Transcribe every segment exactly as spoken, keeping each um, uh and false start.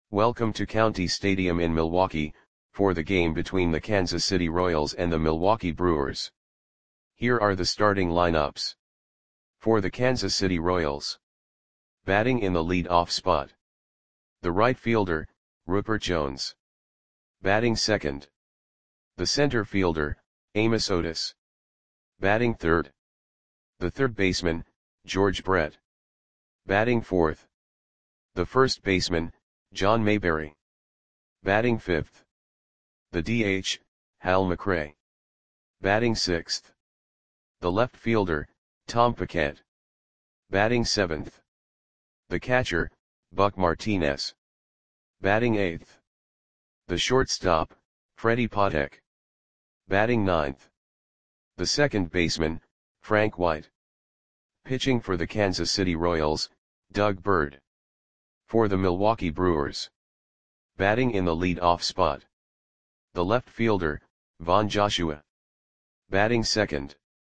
Welcome to County Stadium in Milwaukee, for the game between the Kansas City Royals and the Milwaukee Brewers. Here are the starting lineups. For the Kansas City Royals. Batting in the lead-off spot. The right fielder, Rupert Jones. Batting second. The center fielder, Amos Otis. Batting third. The third baseman, George Brett. Batting fourth. The first baseman, John Mayberry. Batting fifth. The D H, Hal McRae. Batting sixth. The left fielder, Tom Paquette. Batting seventh. The catcher, Buck Martinez. Batting eighth. The shortstop, Freddie Patek. Batting ninth. The second baseman, Frank White. Pitching for the Kansas City Royals, Doug Bird. For the Milwaukee Brewers. Batting in the lead-off spot. The left fielder, Von Joshua. Batting second.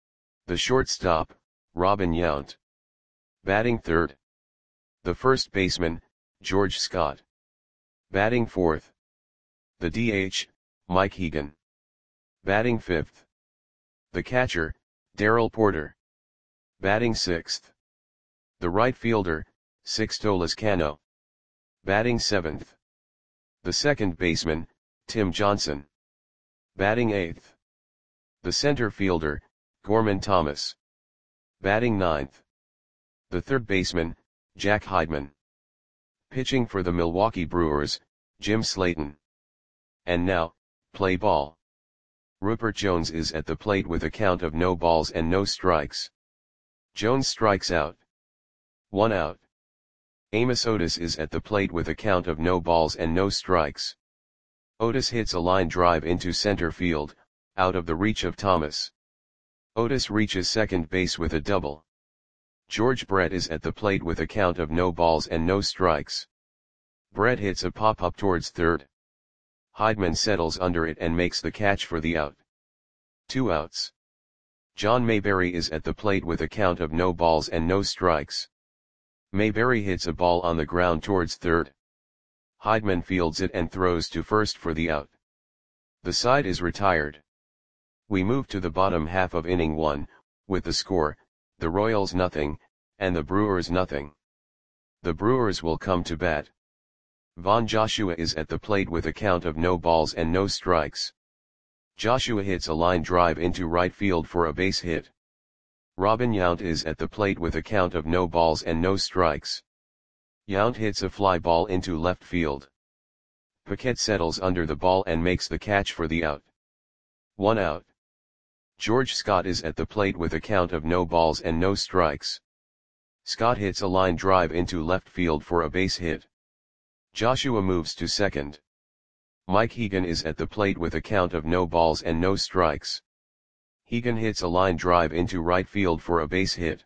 The shortstop, Robin Yount. Batting third. The first baseman, George Scott. Batting fourth. The D H, Mike Hegan. Batting fifth. The catcher, Darrell Porter. Batting sixth. The right fielder, Sixto Lezcano. Batting seventh. The second baseman, Tim Johnson. Batting eighth. The center fielder, Gorman Thomas. Batting ninth. The third baseman, Jack Heidman. Pitching for the Milwaukee Brewers, Jim Slayton. And now, play ball. Rupert Jones is at the plate with a count of no balls and no strikes. Jones strikes out. One out. Amos Otis is at the plate with a count of no balls and no strikes. Otis hits a line drive into center field, out of the reach of Thomas. Otis reaches second base with a double. George Brett is at the plate with a count of no balls and no strikes. Brett hits a pop-up towards third. Heidman settles under it and makes the catch for the out. Two outs. John Mayberry is at the plate with a count of no balls and no strikes. Mayberry hits a ball on the ground towards third. Heidman fields it and throws to first for the out. The side is retired. We move to the bottom half of inning one, with the score, the Royals nothing, and the Brewers nothing. The Brewers will come to bat. Von Joshua is at the plate with a count of no balls and no strikes. Joshua hits a line drive into right field for a base hit. Robin Yount is at the plate with a count of no balls and no strikes. Yount hits a fly ball into left field. Paquette settles under the ball and makes the catch for the out. One out. George Scott is at the plate with a count of no balls and no strikes. Scott hits a line drive into left field for a base hit. Joshua moves to second. Mike Hegan is at the plate with a count of no balls and no strikes. Hegan hits a line drive into right field for a base hit.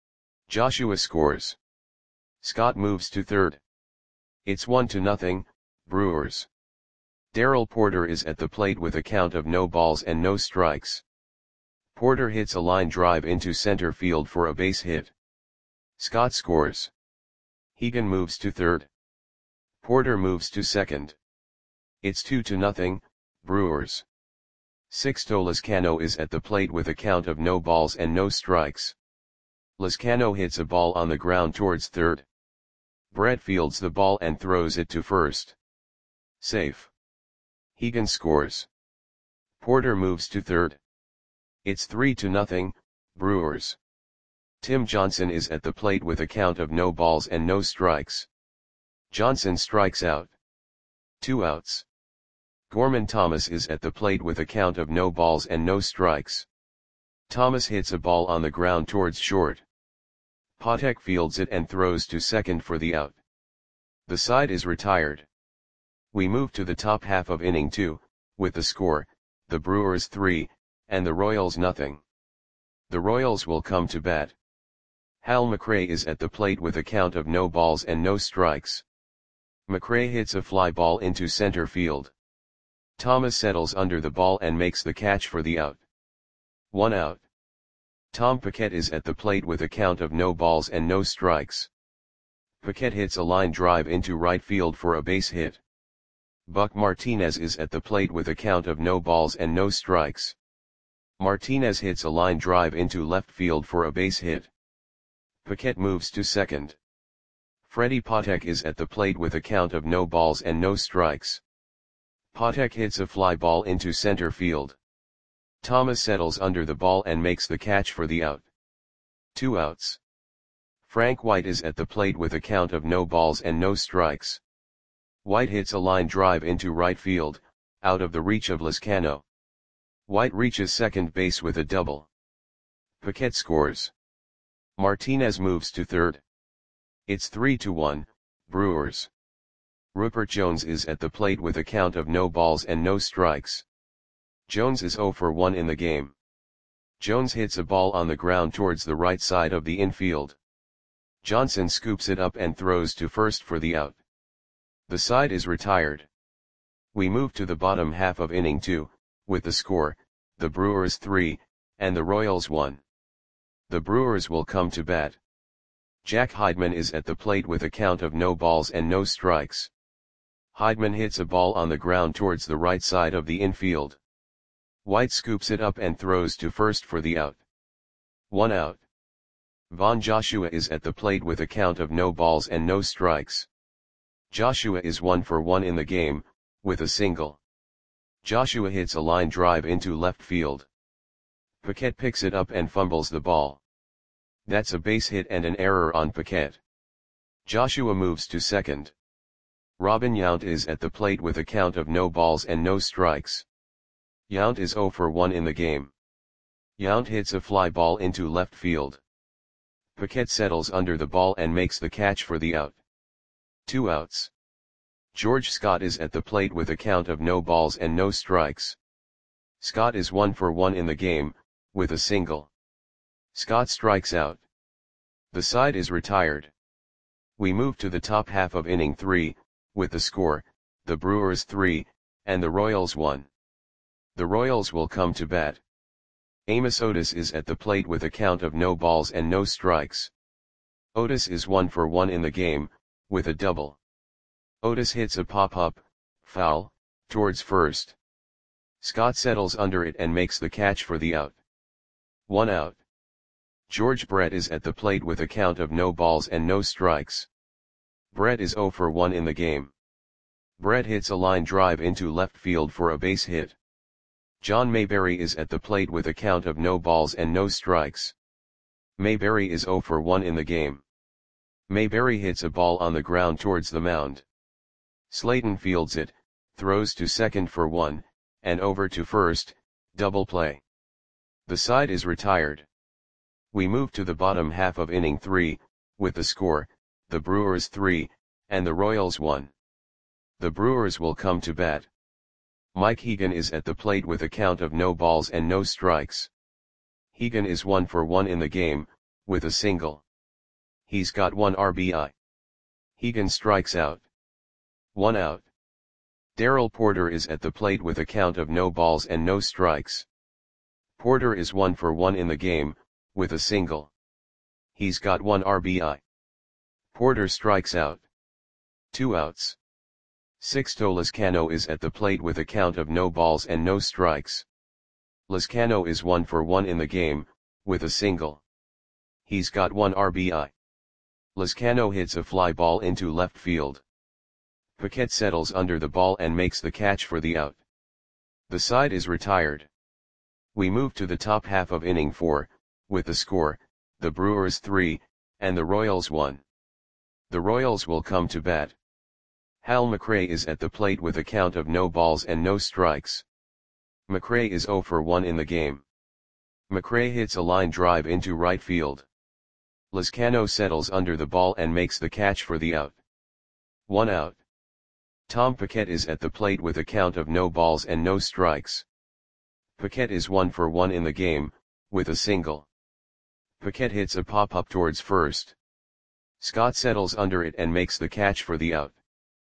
Joshua scores. Scott moves to third. It's one to nothing, Brewers. Darrell Porter is at the plate with a count of no balls and no strikes. Porter hits a line drive into center field for a base hit. Scott scores. Hegan moves to third. Porter moves to second. It's two to nothing, Brewers. Sixto Lezcano is at the plate with a count of no balls and no strikes. Lezcano hits a ball on the ground towards third. Brett fields the ball and throws it to first. Safe. Hegan scores. Porter moves to third. It's three to nothing, Brewers. Tim Johnson is at the plate with a count of no balls and no strikes. Johnson strikes out. Two outs. Gorman Thomas is at the plate with a count of no balls and no strikes. Thomas hits a ball on the ground towards short. Patek fields it and throws to second for the out. The side is retired. We move to the top half of inning two, with the score, the Brewers three, and the Royals nothing. The Royals will come to bat. Hal McRae is at the plate with a count of no balls and no strikes. McRae hits a fly ball into center field. Thomas settles under the ball and makes the catch for the out. One out. Tom Paquette is at the plate with a count of no balls and no strikes. Paquette hits a line drive into right field for a base hit. Buck Martinez is at the plate with a count of no balls and no strikes. Martinez hits a line drive into left field for a base hit. Paquette moves to second. Freddie Patek is at the plate with a count of no balls and no strikes. Patek hits a fly ball into center field. Thomas settles under the ball and makes the catch for the out. Two outs. Frank White is at the plate with a count of no balls and no strikes. White hits a line drive into right field, out of the reach of Lezcano. White reaches second base with a double. Paquette scores. Martinez moves to third. It's three to one, Brewers. Rupert Jones is at the plate with a count of no balls and no strikes. Jones is oh for one in the game. Jones hits a ball on the ground towards the right side of the infield. Johnson scoops it up and throws to first for the out. The side is retired. We move to the bottom half of inning two, with the score, the Brewers three, and the Royals one. The Brewers will come to bat. Jack Heidman is at the plate with a count of no balls and no strikes. Heidman hits a ball on the ground towards the right side of the infield. White scoops it up and throws to first for the out. One out. Von Joshua is at the plate with a count of no balls and no strikes. Joshua is one for one in the game, with a single. Joshua hits a line drive into left field. Paquette picks it up and fumbles the ball. That's a base hit and an error on Paquette. Joshua moves to second. Robin Yount is at the plate with a count of no balls and no strikes. Yount is oh for one in the game. Yount hits a fly ball into left field. Paquette settles under the ball and makes the catch for the out. Two outs. George Scott is at the plate with a count of no balls and no strikes. Scott is one for one in the game, with a single. Scott strikes out. The side is retired. We move to the top half of inning three, with the score, the Brewers three, and the Royals one. The Royals will come to bat. Amos Otis is at the plate with a count of no balls and no strikes. Otis is one for one in the game, with a double. Otis hits a pop-up, foul, towards first. Scott settles under it and makes the catch for the out. One out. George Brett is at the plate with a count of no balls and no strikes. Brett is oh for one in the game. Brett hits a line drive into left field for a base hit. John Mayberry is at the plate with a count of no balls and no strikes. Mayberry is oh for one in the game. Mayberry hits a ball on the ground towards the mound. Slayton fields it, throws to second for one, and over to first, double play. The side is retired. We move to the bottom half of inning three, with the score, the Brewers three, and the Royals one. The Brewers will come to bat. Mike Hegan is at the plate with a count of no balls and no strikes. Hegan is one for one in the game, with a single. He's got one R B I. Hegan strikes out. One out. Darrell Porter is at the plate with a count of no balls and no strikes. Porter is one for one in the game, with a single. He's got one R B I. Porter strikes out. Two outs. Sixto Lezcano is at the plate with a count of no balls and no strikes. Lezcano is one for one in the game, with a single. He's got one R B I. Lezcano hits a fly ball into left field. Paquette settles under the ball and makes the catch for the out. The side is retired. We move to the top half of inning four, with the score, the Brewers three, and the Royals one. The Royals will come to bat. Hal McRae is at the plate with a count of no balls and no strikes. McRae is oh for one in the game. McRae hits a line drive into right field. Lezcano settles under the ball and makes the catch for the out. One out. Tom Paquette is at the plate with a count of no balls and no strikes. Paquette is one for one in the game, with a single. Paquette hits a pop-up towards first. Scott settles under it and makes the catch for the out.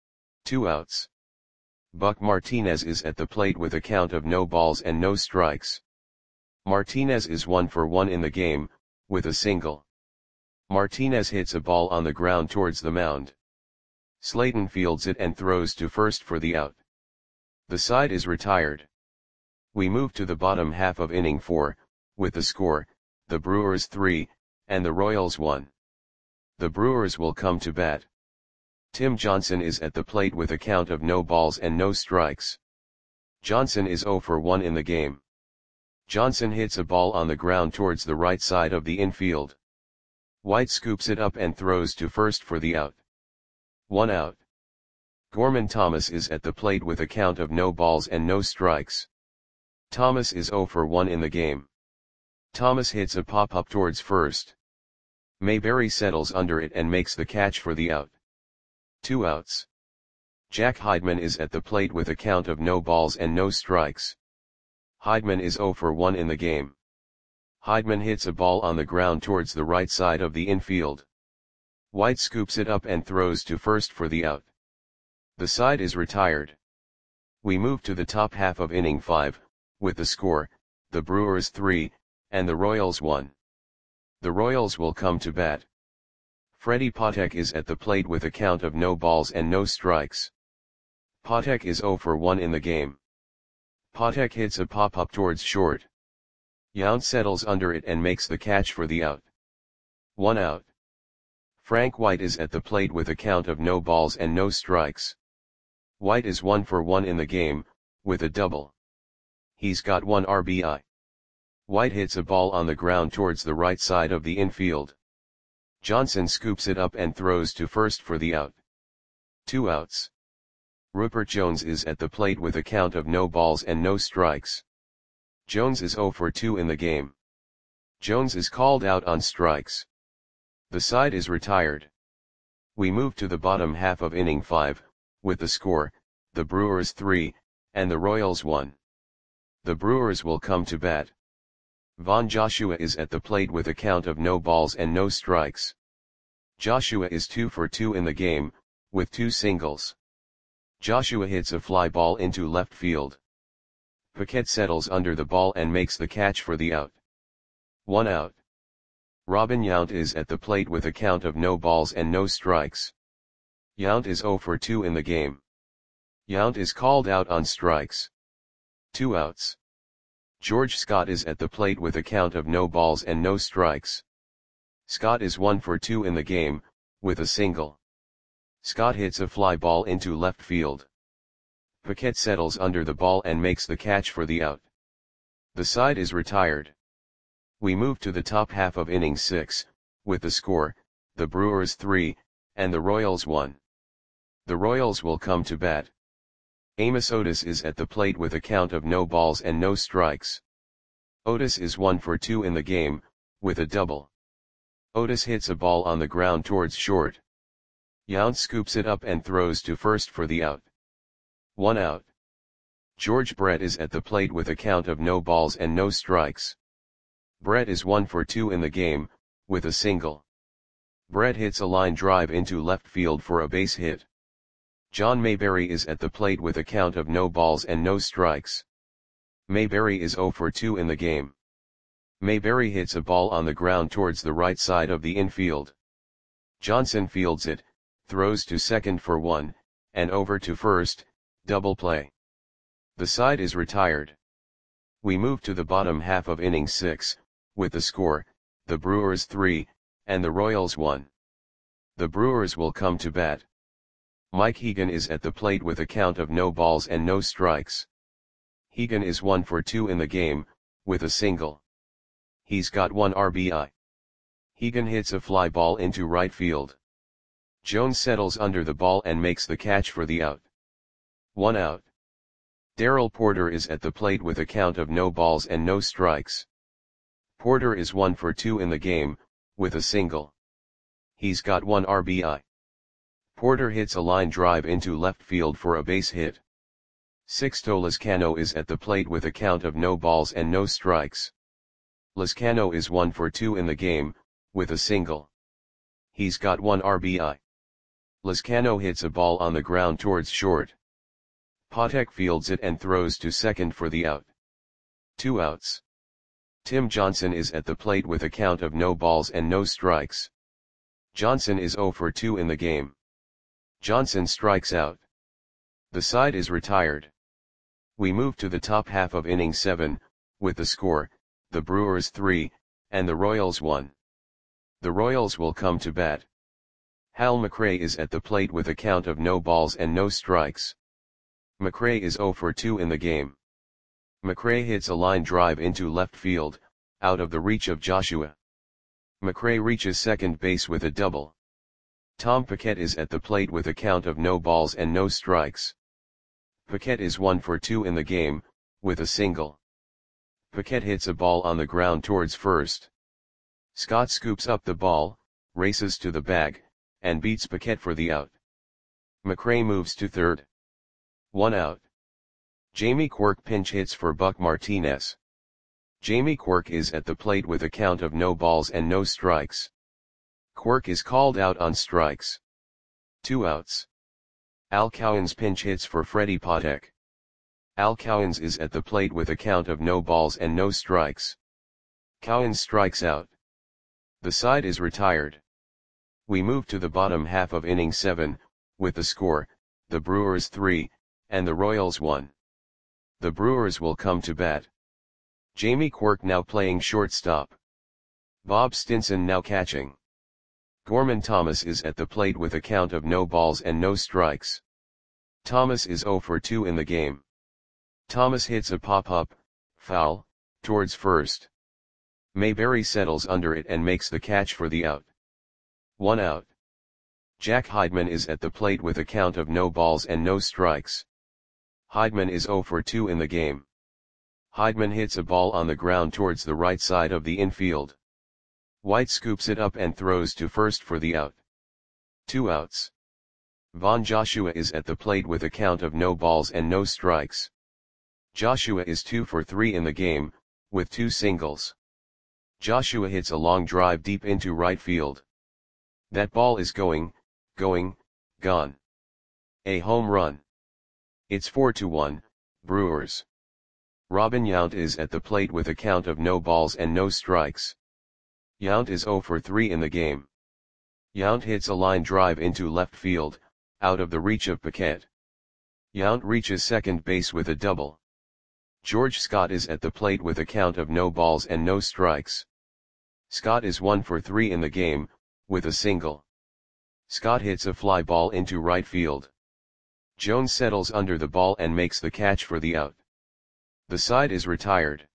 Two outs. Buck Martinez is at the plate with a count of no balls and no strikes. Martinez is one for one in the game, with a single. Martinez hits a ball on the ground towards the mound. Slayton fields it and throws to first for the out. The side is retired. We move to the bottom half of inning four, with the score, the Brewers three, and the Royals one. The Brewers will come to bat. Tim Johnson is at the plate with a count of no balls and no strikes. Johnson is oh for one in the game. Johnson hits a ball on the ground towards the right side of the infield. White scoops it up and throws to first for the out. One out. Gorman Thomas is at the plate with a count of no balls and no strikes. Thomas is oh for one in the game. Thomas hits a pop-up towards first. Mayberry settles under it and makes the catch for the out. Two outs. Jack Heidman is at the plate with a count of no balls and no strikes. Heidman is oh for one in the game. Heidman hits a ball on the ground towards the right side of the infield. White scoops it up and throws to first for the out. The side is retired. We move to the top half of inning five, with the score, the Brewers three, and the Royals one. The Royals will come to bat. Freddie Patek is at the plate with a count of no balls and no strikes. Patek is oh for one in the game. Patek hits a pop-up towards short. Yount settles under it and makes the catch for the out. One out. Frank White is at the plate with a count of no balls and no strikes. White is one for one in the game, with a double. He's got one R B I. White hits a ball on the ground towards the right side of the infield. Johnson scoops it up and throws to first for the out. Two outs. Rupert Jones is at the plate with a count of no balls and no strikes. Jones is oh for two in the game. Jones is called out on strikes. The side is retired. We move to the bottom half of inning five, with the score, the Brewers three, and the Royals one. The Brewers will come to bat. Von Joshua is at the plate with a count of no balls and no strikes. Joshua is two for two in the game, with two singles. Joshua hits a fly ball into left field. Paquette settles under the ball and makes the catch for the out. One out. Robin Yount is at the plate with a count of no balls and no strikes. Yount is oh for two in the game. Yount is called out on strikes. Two outs. George Scott is at the plate with a count of no balls and no strikes. Scott is one for two in the game, with a single. Scott hits a fly ball into left field. Paquette settles under the ball and makes the catch for the out. The side is retired. We move to the top half of inning six, with the score, the Brewers three, and the Royals one. The Royals will come to bat. Amos Otis is at the plate with a count of no balls and no strikes. Otis is one for two in the game, with a double. Otis hits a ball on the ground towards short. Yount scoops it up and throws to first for the out. One out. George Brett is at the plate with a count of no balls and no strikes. Brett is one for two in the game, with a single. Brett hits a line drive into left field for a base hit. John Mayberry is at the plate with a count of no balls and no strikes. Mayberry is oh for two in the game. Mayberry hits a ball on the ground towards the right side of the infield. Johnson fields it, throws to second for one, and over to first, double play. The side is retired. We move to the bottom half of inning six, with the score, the Brewers three, and the Royals one. The Brewers will come to bat. Mike Hegan is at the plate with a count of no balls and no strikes. Hegan is one for two in the game, with a single. He's got one R B I. Hegan hits a fly ball into right field. Jones settles under the ball and makes the catch for the out. One out. Darrell Porter is at the plate with a count of no balls and no strikes. Porter is one for two in the game, with a single. He's got one R B I. Porter hits a line drive into left field for a base hit. Sixto Lezcano is at the plate with a count of no balls and no strikes. Lezcano is one for two in the game, with a single. He's got one R B I. Lezcano hits a ball on the ground towards short. Patek fields it and throws to second for the out. Two outs. Tim Johnson is at the plate with a count of no balls and no strikes. Johnson is zero for two in the game. Johnson strikes out. The side is retired. We move to the top half of inning seven, with the score, the Brewers three, and the Royals one. The Royals will come to bat. Hal McRae is at the plate with a count of no balls and no strikes. McRae is zero for two in the game. McRae hits a line drive into left field, out of the reach of Joshua. McRae reaches second base with a double. Tom Paquette is at the plate with a count of no balls and no strikes. Paquette is one for two in the game, with a single. Paquette hits a ball on the ground towards first. Scott scoops up the ball, races to the bag, and beats Paquette for the out. McRae moves to third. One out. Jamie Quirk pinch hits for Buck Martinez. Jamie Quirk is at the plate with a count of no balls and no strikes. Quirk is called out on strikes. Two outs. Al Cowens pinch hits for Freddie Patek. Al Cowens is at the plate with a count of no balls and no strikes. Cowens strikes out. The side is retired. We move to the bottom half of inning seven, with the score, the Brewers three, and the Royals one. The Brewers will come to bat. Jamie Quirk now playing shortstop. Bob Stinson now catching. Gorman Thomas is at the plate with a count of no balls and no strikes. Thomas is zero for two in the game. Thomas hits a pop-up, foul, towards first. Mayberry settles under it and makes the catch for the out. One out. Jack Heidman is at the plate with a count of no balls and no strikes. Heidman is zero for two in the game. Heidman hits a ball on the ground towards the right side of the infield. White scoops it up and throws to first for the out. Two outs. Von Joshua is at the plate with a count of no balls and no strikes. Joshua is two for three in the game, with two singles. Joshua hits a long drive deep into right field. That ball is going, going, gone. A home run. It's four to one, Brewers. Robin Yount is at the plate with a count of no balls and no strikes. Yount is zero for three in the game. Yount hits a line drive into left field, out of the reach of Paquette. Yount reaches second base with a double. George Scott is at the plate with a count of no balls and no strikes. Scott is one for three in the game, with a single. Scott hits a fly ball into right field. Jones settles under the ball and makes the catch for the out. The side is retired.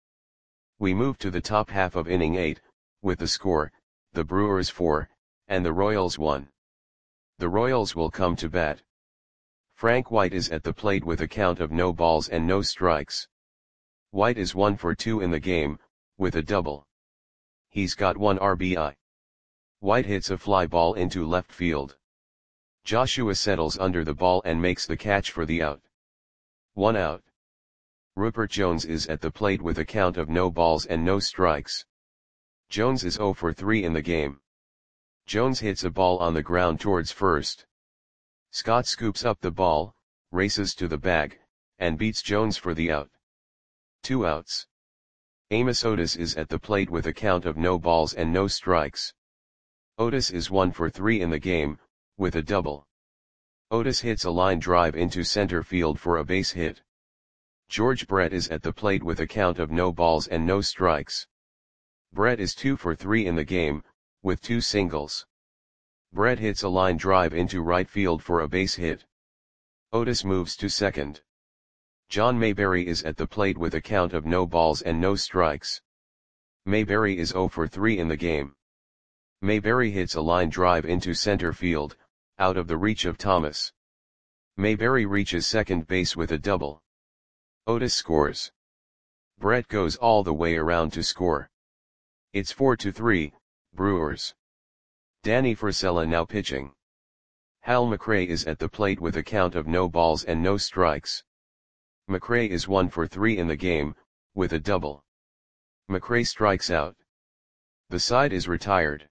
We move to the top half of inning eight, with the score, the Brewers four, and the Royals one. The Royals will come to bat. Frank White is at the plate with a count of no balls and no strikes. White is one for two in the game, with a double. He's got one R B I. White hits a fly ball into left field. Joshua settles under the ball and makes the catch for the out. One out. Rupert Jones is at the plate with a count of no balls and no strikes. Jones is zero for three in the game. Jones hits a ball on the ground towards first. Scott scoops up the ball, races to the bag, and beats Jones for the out. Two outs. Amos Otis is at the plate with a count of no balls and no strikes. Otis is one for three in the game, with a double. Otis hits a line drive into center field for a base hit. George Brett is at the plate with a count of no balls and no strikes. Brett is two for three in the game, with two singles. Brett hits a line drive into right field for a base hit. Otis moves to second. John Mayberry is at the plate with a count of no balls and no strikes. Mayberry is zero for three in the game. Mayberry hits a line drive into center field, out of the reach of Thomas. Mayberry reaches second base with a double. Otis scores. Brett goes all the way around to score. It's four to three, Brewers. Danny Frisella now pitching. Hal McRae is at the plate with a count of no balls and no strikes. McRae is one for three in the game, with a double. McRae strikes out. The side is retired.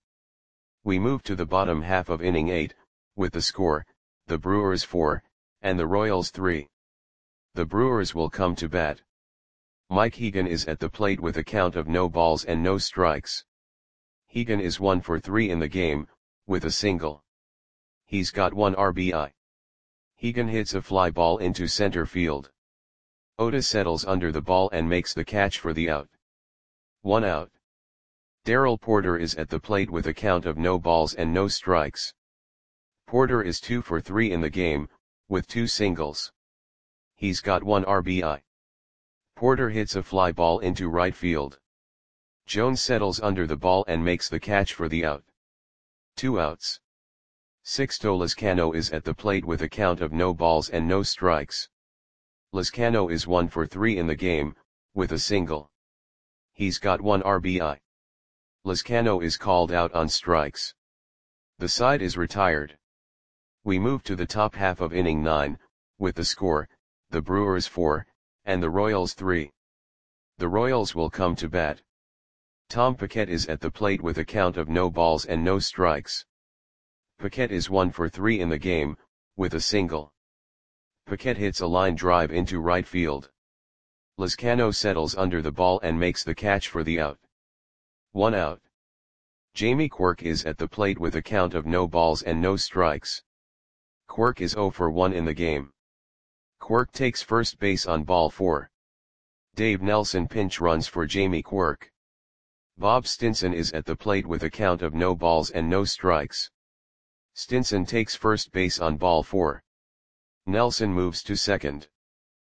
We move to the bottom half of inning eight, with the score, the Brewers four, and the Royals three. The Brewers will come to bat. Mike Hegan is at the plate with a count of no balls and no strikes. Hegan is one for three in the game, with a single. He's got one R B I. Hegan hits a fly ball into center field. Otis settles under the ball and makes the catch for the out. One out. Darrell Porter is at the plate with a count of no balls and no strikes. Porter is two for three in the game, with two singles. He's got one R B I. Porter hits a fly ball into right field. Jones settles under the ball and makes the catch for the out. Two outs. Sixto Lezcano is at the plate with a count of no balls and no strikes. Lezcano is one for three in the game, with a single. He's got one R B I. Lezcano is called out on strikes. The side is retired. We move to the top half of inning nine, with the score, the Brewers four, and the Royals three. The Royals will come to bat. Tom Paquette is at the plate with a count of no balls and no strikes. Paquette is one for three in the game, with a single. Paquette hits a line drive into right field. Lezcano settles under the ball and makes the catch for the out. One out. Jamie Quirk is at the plate with a count of no balls and no strikes. Quirk is zero for one in the game. Quirk takes first base on ball four. Dave Nelson pinch runs for Jamie Quirk. Bob Stinson is at the plate with a count of no balls and no strikes. Stinson takes first base on ball four. Nelson moves to second.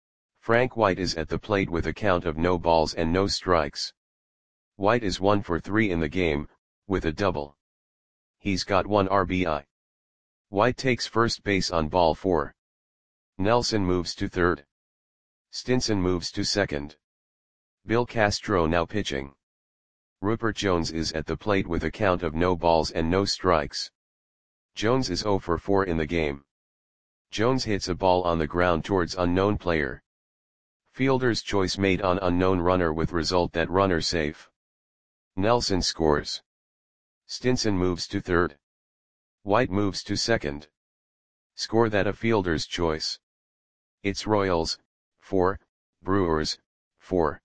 Frank White is at the plate with a count of no balls and no strikes. White is one for three in the game, with a double. He's got one R B I. White takes first base on ball four. Nelson moves to third. Stinson moves to second. Bill Castro now pitching. Rupert Jones is at the plate with a count of no balls and no strikes. Jones is zero for four in the game. Jones hits a ball on the ground towards unknown player. Fielder's choice made on unknown runner with result that runner safe. Nelson scores. Stinson moves to third. White moves to second. Score that a fielder's choice. It's Royals, four, Brewers, four.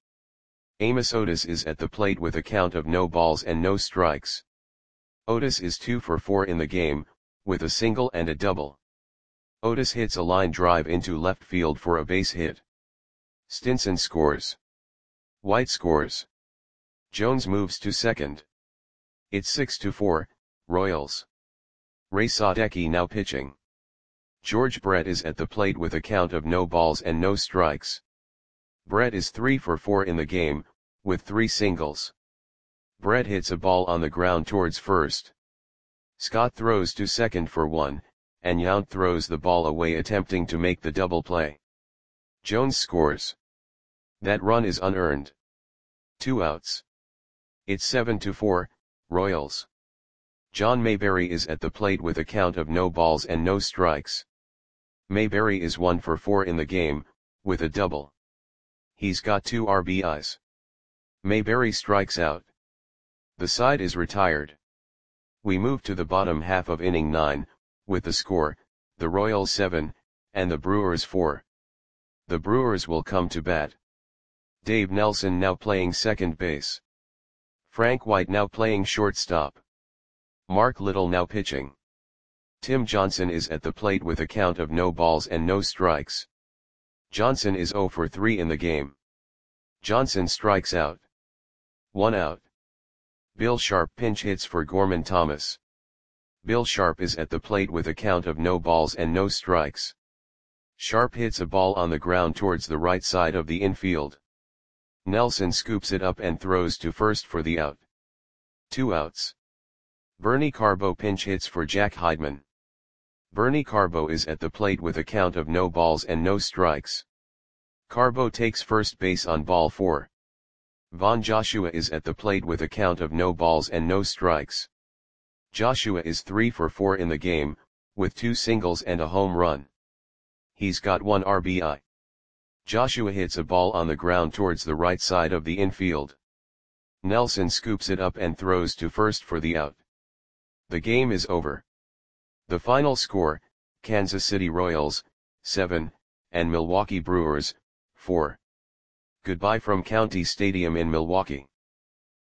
Amos Otis is at the plate with a count of no balls and no strikes. Otis is two for four in the game, with a single and a double. Otis hits a line drive into left field for a base hit. Stinson scores. White scores. Jones moves to second. It's six to four, Royals. Ray Sadecki now pitching. George Brett is at the plate with a count of no balls and no strikes. Brett is three for four in the game, with three singles. Brett hits a ball on the ground towards first. Scott throws to second for one, and Yount throws the ball away attempting to make the double play. Jones scores. That run is unearned. Two outs. It's seven to four, Royals. John Mayberry is at the plate with a count of no balls and no strikes. Mayberry is one for four in the game, with a double. He's got two R B Is. Mayberry strikes out. The side is retired. We move to the bottom half of inning nine, with the score, the Royals seven, and the Brewers four. The Brewers will come to bat. Dave Nelson now playing second base. Frank White now playing shortstop. Mark Little now pitching. Tim Johnson is at the plate with a count of no balls and no strikes. Johnson is zero for three in the game. Johnson strikes out. One out. Bill Sharp pinch hits for Gorman Thomas. Bill Sharp is at the plate with a count of no balls and no strikes. Sharp hits a ball on the ground towards the right side of the infield. Nelson scoops it up and throws to first for the out. Two outs. Bernie Carbo pinch hits for Jack Heidman. Bernie Carbo is at the plate with a count of no balls and no strikes. Carbo takes first base on ball four. Von Joshua is at the plate with a count of no balls and no strikes. Joshua is three for four in the game, with two singles and a home run. He's got one R B I. Joshua hits a ball on the ground towards the right side of the infield. Nelson scoops it up and throws to first for the out. The game is over. The final score, Kansas City Royals, seven, and Milwaukee Brewers, four. Goodbye from County Stadium in Milwaukee.